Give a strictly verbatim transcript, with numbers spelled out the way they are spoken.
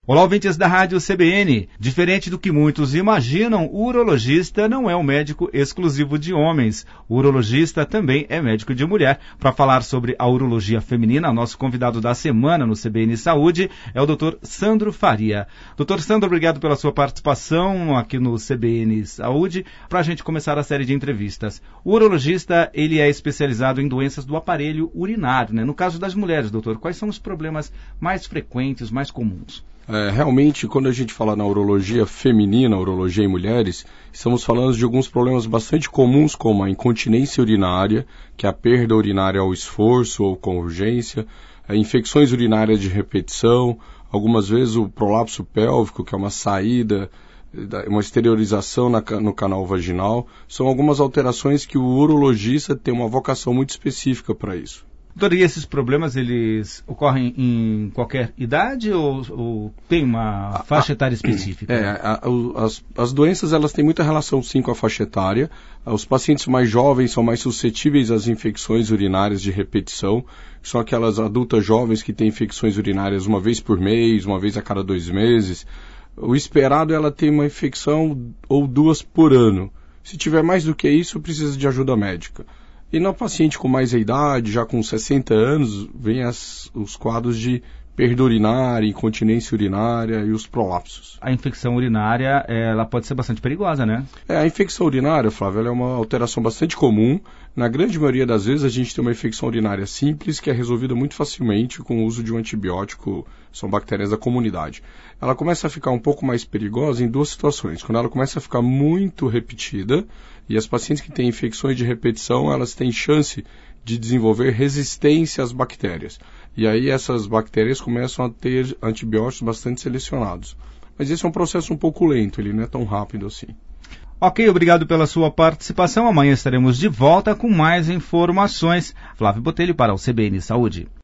Olá, ouvintes da Rádio C B N. Diferente do que muitos imaginam, o urologista não é um médico exclusivo de homens. O urologista também é médico de mulher. Para falar sobre a urologia feminina, nosso convidado da semana no C B N Saúde é o doutor Sandro Faria. doutor Sandro, obrigado pela sua participação aqui no C B N Saúde. Para a gente começar a série de entrevistas. O urologista, ele é especializado em doenças do aparelho urinário, né? No caso das mulheres, doutor, quais são os problemas mais frequentes, mais comuns? É, realmente, quando a gente fala na urologia feminina, urologia em mulheres, estamos falando de alguns problemas bastante comuns, como a incontinência urinária, que é a perda urinária ao esforço ou com urgência, infecções urinárias de repetição, algumas vezes o prolapso pélvico, que é uma saída, uma exteriorização na, no canal vaginal. São algumas alterações que o urologista tem uma vocação muito específica para isso. Doutor, e esses problemas, eles ocorrem em qualquer idade ou, ou tem uma faixa etária específica? É, a, a, as, as doenças, elas têm muita relação, sim, com a faixa etária. Os pacientes mais jovens são mais suscetíveis às infecções urinárias de repetição. São aquelas adultas jovens que têm infecções urinárias uma vez por mês, uma vez a cada dois meses. O esperado é ela ter uma infecção ou duas por ano. Se tiver mais do que isso, precisa de ajuda médica. E na paciente com mais idade, já com sessenta anos, vem as, os quadros de perda urinária, incontinência urinária e os prolapsos. A infecção urinária, ela pode ser bastante perigosa, né? É, a infecção urinária, Flávio, ela é uma alteração bastante comum. Na grande maioria das vezes, a gente tem uma infecção urinária simples, que é resolvida muito facilmente com o uso de um antibiótico, são bactérias da comunidade. Ela começa a ficar um pouco mais perigosa em duas situações. Quando ela começa a ficar muito repetida, e as pacientes que têm infecções de repetição, elas têm chance de desenvolver resistência às bactérias. E aí essas bactérias começam a ter antibióticos bastante selecionados. Mas esse é um processo um pouco lento, ele não é tão rápido assim. Ok, obrigado pela sua participação. Amanhã estaremos de volta com mais informações. Flávio Botelho para o C B N Saúde.